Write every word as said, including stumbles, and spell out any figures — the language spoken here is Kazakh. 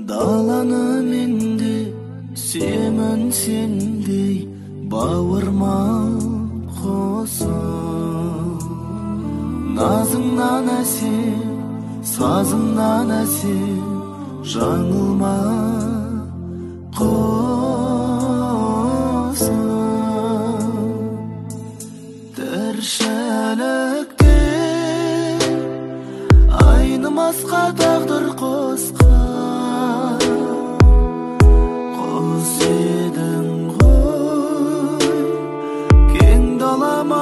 даланы менде сүйемін сендей бауырма қосып. Назыңнан әсем, сазыңнан әсем, жаңылма қосып. Тіршілікте айнымасқа тағдыр қосқан құс едің ғой, кең далама